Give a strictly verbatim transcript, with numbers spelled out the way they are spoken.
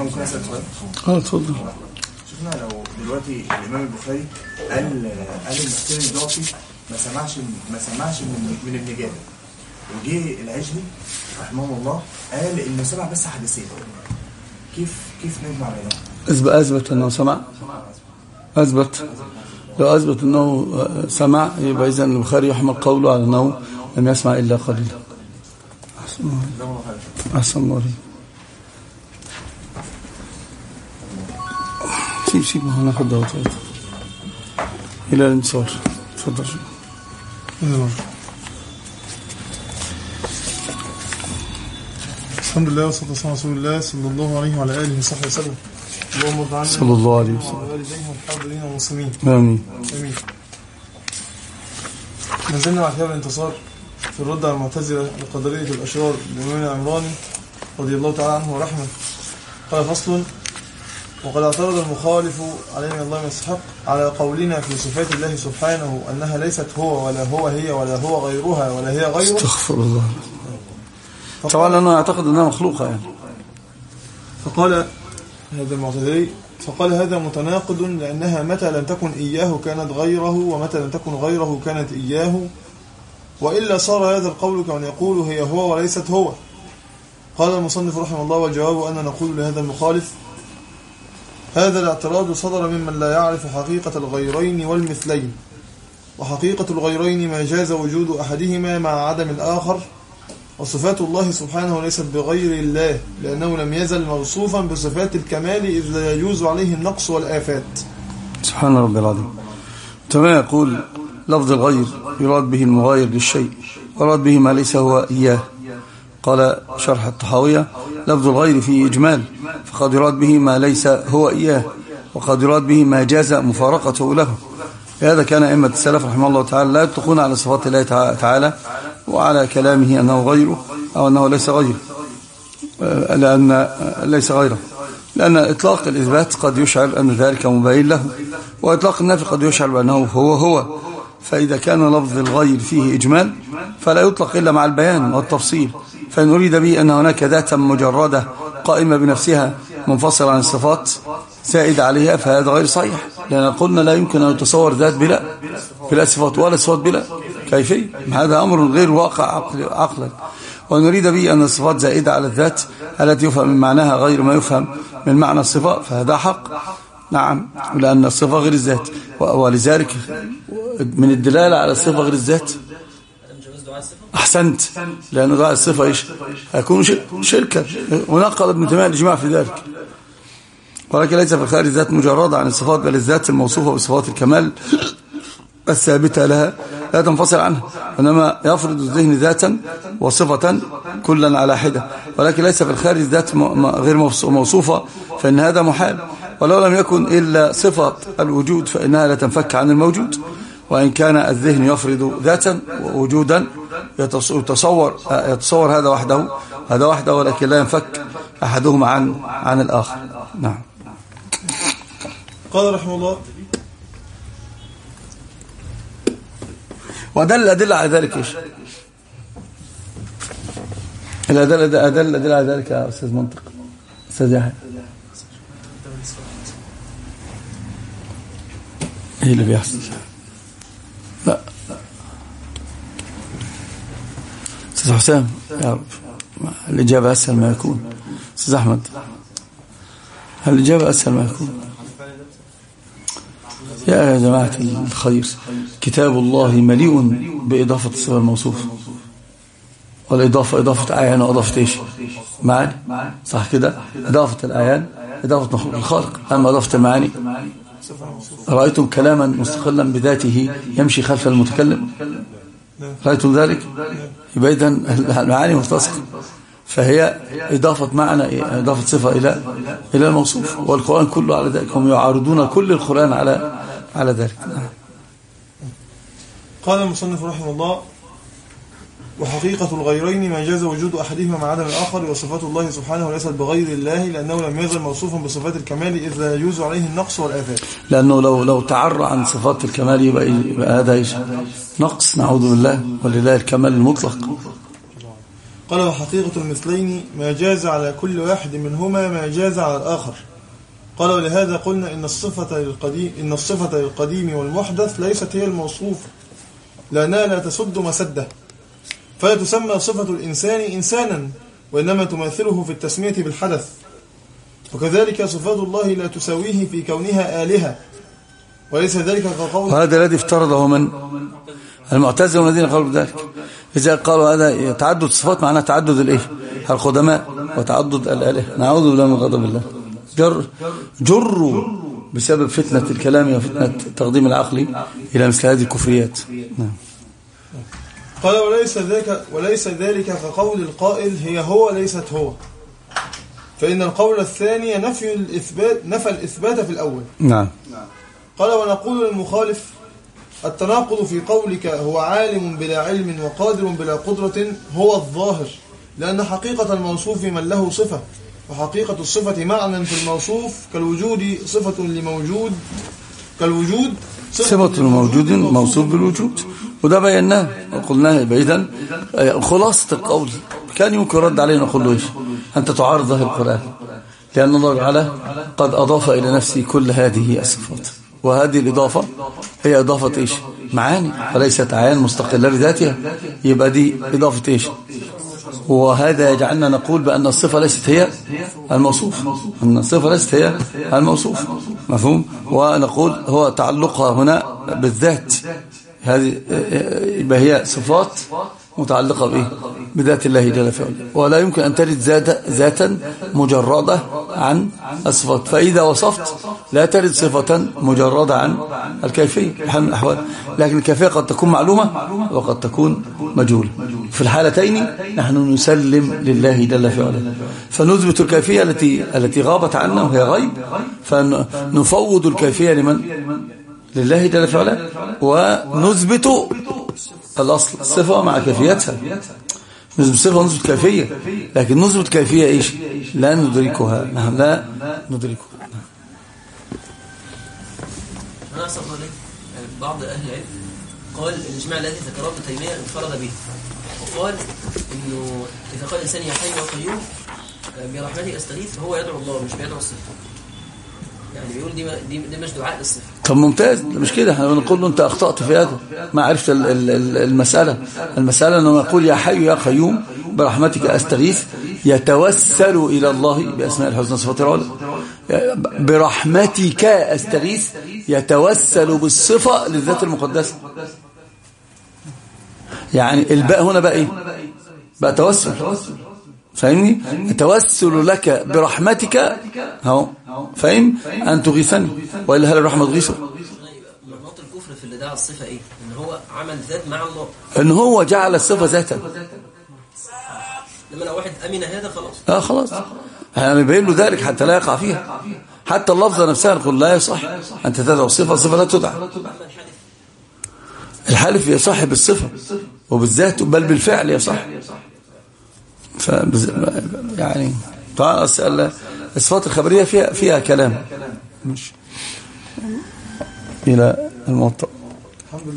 ممكن اسال سؤال؟ اه اتفضل. شفنا لو دلوقتي الامام البخاري قال قال المحسن الضعفي ما سمعش ما سمعش من من ابن جابر، وجه العجلي رحمه الله قال انه سمع بس حديثين، كيف كيف نجمع بينهم؟ اثبت اثبت انه سمع، اثبت لو اثبت انه سمع يبقى اذا البخاري يحمل قوله على انه لم يسمع الا قليلا. احسن الله. سيب سيب ما هناخد دوت الى الانتصار. تفضل. الحمد لله والصلاه والسلام على رسول الله صلى الله عليه وعلى اله وصحبه وسلم. اللهم ارض عنا صلى الله عليه وسلم والديه والحاضرين والمسلمين. امين امين. ما زلنا مع كتاب الانتصار في الرد على المعتزله القدريه الاشرار للامام العمراني رضي الله تعالى عنه ورحمه. قال فصل: وقد اعترض المخالف علينا الله يستحق على قولنا في صفات الله سبحانه أنها ليست هو ولا هو هي ولا هو غيرها ولا هي غيره. استغفر الله. طبعا لأنه يعتقد أنها مخلوقة يعني. فقال هذا المعتزلي فقال هذا متناقض، لأنها متى لم تكن إياه كانت غيره، ومتى لم تكن غيره كانت إياه، وإلا صار هذا القول كمن يقول هي هو وليست هو. قال المصنف رحمه الله: والجواب أن نقول لهذا المخالف: هذا الاعتراض صدر ممن لا يعرف حقيقة الغيرين والمثلين، وحقيقة الغيرين ما جاز وجود أحدهما مع عدم الآخر، وصفات الله سبحانه ليست بغير الله، لأنه لم يزل موصوفا بصفات الكمال إذ لا يجوز عليه النقص والآفات. سبحان ربي العظيم. تمام. يقول لفظ الغير يراد به المغاير للشيء، وراد به ما ليس هو إياه. قال شرح الطحاوية: لفظ الغير فيه إجمال، فقد يراد به ما ليس هو إياه، وقد يراد به ما جاز مفارقته له. لهذا كان أئمة السلف رحمه الله تعالى لا يطلقون على صفات الله تعالى وعلى كلامه أنه غيره أو أنه ليس غيره، لأن ليس غيره لأن إطلاق الإثبات قد يشعر أن ذلك مبين له، وإطلاق النفي قد يشعر بأنه هو هو. فإذا كان لفظ الغير فيه إجمال فلا يطلق إلا مع البيان والتفصيل، فإن أريد به أن هناك ذاتا مجردة قائمة بنفسها منفصلة عن الصفات زائد عليها فهذا غير صحيح، لأن قلنا لا يمكن أن يتصور ذات بلا بلا صفات ولا صفات بلا كيفية. هذا أمر غير واقع عقلا. وإن أريد به أن الصفات زائدة على الذات التي يفهم من معناها غير ما يفهم من معنى الصفات فهذا حق. نعم، لأن الصفة غير الذات، ولذلك من الدلالة على الصفة غير الذات أحسنت، لأن دعاء الصفة إيش هيكون شركا، ونقل ابن تيمية الإجماع في ذلك. ولكن ليس في الخارج ذات مجردة عن الصفات، بل الذات الموصوفة بصفات الكمال الثابتة لها لا تنفصل عنها، إنما يفرض الذهن ذاتا وصفة كلا على حدة. ولكن ليس في الخارج ذات غير موصوفة، فإن هذا محال. ولو لم يكن إلا صفة الوجود فإنها لا تنفك عن الموجود، وإن كان الذهن يفرض ذاتا ووجودا يتصور يتصور هذا وحده هذا وحده ولكن لا ينفك أحدهما عن عن الآخر. نعم. قال رحمه الله: ودل الأدلة على ذلك إيش؟ الأدلة أدل الأدلة على ذلك يا أستاذ منطق، أستاذ يحيى. إيه اللي بيحصل؟ لا أستاذ حسام يا رب، الإجابة أسهل ما يكون. أستاذ أحمد، الإجابة أسهل ما يكون. يا جماعة الخير، كتاب الله مليء بإضافة الصفة الموصوف، والإضافة إضافة أعيان وإضافة إيش؟ معاني، صح كده؟ إضافة الأعيان إضافة مخلوق الخالق، أما إضافة المعاني رأيتم كلاما مستقلا بذاته يمشي خلف المتكلم؟ رأيتم ذلك؟ يبقى إذن المعاني متصلة، فهي إضافة معنى إضافة صفة إلى إلى الموصوف، والقرآن كله على ذلك، هم يعارضون كل القرآن على على ذلك. قال المصنف رحمه الله: وحقيقة الغيرين ما جاز وجود أحدهما مع عدم الآخر، وصفات الله سبحانه ليست بغير الله، لأنه لم يزل موصوفا بصفات الكمال إذ لا يجوز عليه النقص والآفات. لأنه لو لو تعرى عن صفات الكمال يبقى, يبقى هذا إيش؟ نقص، نعوذ بالله، ولله الكمال المطلق. قال وحقيقة المثلين ما جاز على كل واحد منهما ما جاز على الآخر. قال ولهذا قلنا إن الصفة للقديم إن الصفة للقديم والمحدث ليست هي الموصوف لأنها لا تسد مسده، فلا تسمى صفة الإنسان إنسانا وإنما تماثله في التسمية بالحدث. وكذلك صفات الله لا تساويه في كونها آلهة، وليس ذلك كقول هذا الذي افترضه من المعتزلة والذين قالوا بذلك. إذا قالوا هذا تعدد الصفات معناه تعدد الإيه القدماء وتعدد الآلهة. نعوذ بالله من غضب الله. جر جروا بسبب فتنة الكلام وفتنة تقديم العقل إلى مثل هذه الكفريات. نعم. قال وليس ذلك وليس ذلك كقول القائل هي هو ليست هو، فإن القول الثاني نفي الإثبات نفى الإثبات في الأول. نعم. قال ونقول للمخالف التناقض في قولك هو عالم بلا علم وقادر بلا قدرة هو الظاهر، لأن حقيقة الموصوف من له صفة، وحقيقة الصفة معنى في الموصوف كالوجود صفة لموجود كالوجود صفة الموجود موصوف بالوجود، وده بيناه وقلناه بعيدا. خلاصة القول كان يمكن رد علينا نقول له إيش؟ أنت تعارض ظاهر القرآن، لأن الله تعالى قد أضاف إلى نفسه كل هذه الصفات، وهذه الإضافة هي إضافة إيش؟ معاني، وليست عيان مستقلة بذاتها. يبقى دي إضافة إيش؟ وهذا يجعلنا نقول بأن الصفة ليست هي الموصوف، أن الصفة ليست هي الموصوف. مفهوم؟ ونقول هو تعلقها هنا بالذات، هذه يبقى هي صفات متعلقة بإيه؟ بذات الله جل في علاه، ولا يمكن أن ترد ذاتا مجردة عن الصفات. فإذا وصفت لا ترد صفة مجردة عن الكيفية في حال من الأحوال، لكن الكيفية قد تكون معلومة وقد تكون مجهولة. في الحالتين نحن نسلم لله جل في علاه، فنثبت الكيفية التي التي غابت عنا وهي غيب، فنفوض الكيفية لمن؟ لله جل في علاه، ونثبت الأصل الصفة مع كيفيتها. نثبت الصفة ونثبت كيفية، لكن نثبت كيفية إيش؟ لا ندركها. نعم لا ندركها. أنا أصدق لك بعض أهل العلم قال الإجماع الذي ذكره ابن تيمية انفرد به، وقال إنه إذا قال الإنسان يا حي يا قيوم برحمته أستغيث فهو يدعو الله مش بيدعو الصفة، يعني بيقول دي دي, دي مش دعاء للصفة. طب ممتاز، مش كده احنا بنقول له انت اخطأت في هذا، ما عرفت المسألة. المسألة انه يقول يا حي يا قيوم برحمتك استغيث، يتوسل الى الله باسماء الحسنى صفات العلى. برحمتك استغيث يتوسل بالصفة للذات المقدسة. يعني الباء هنا بقى ايه؟ بقى توسل، فاهمني؟ التوسل لك برحمتك اهو، فاهم؟ ان تغيثني والا هل الرحمه تغيثه؟ نقطه الكفر في اللي دعا الصفه ايه؟ ان هو عمل ذات مع الله، ان هو جعل الصفه ذاتا. لما لو واحد امن هذا خلاص اه خلاص، احنا بنبين له ذلك حتى لا يقع فيها. حتى اللفظه نفسها نقول لا يصح انت تدعو الصفه، الصفه لا تدعى. الحلف يصح بالصفه وبالذات بل بالفعل يصح. ف يعني طبعا الصفات الخبريه فيها فيها كلام. مش الى الموطأ.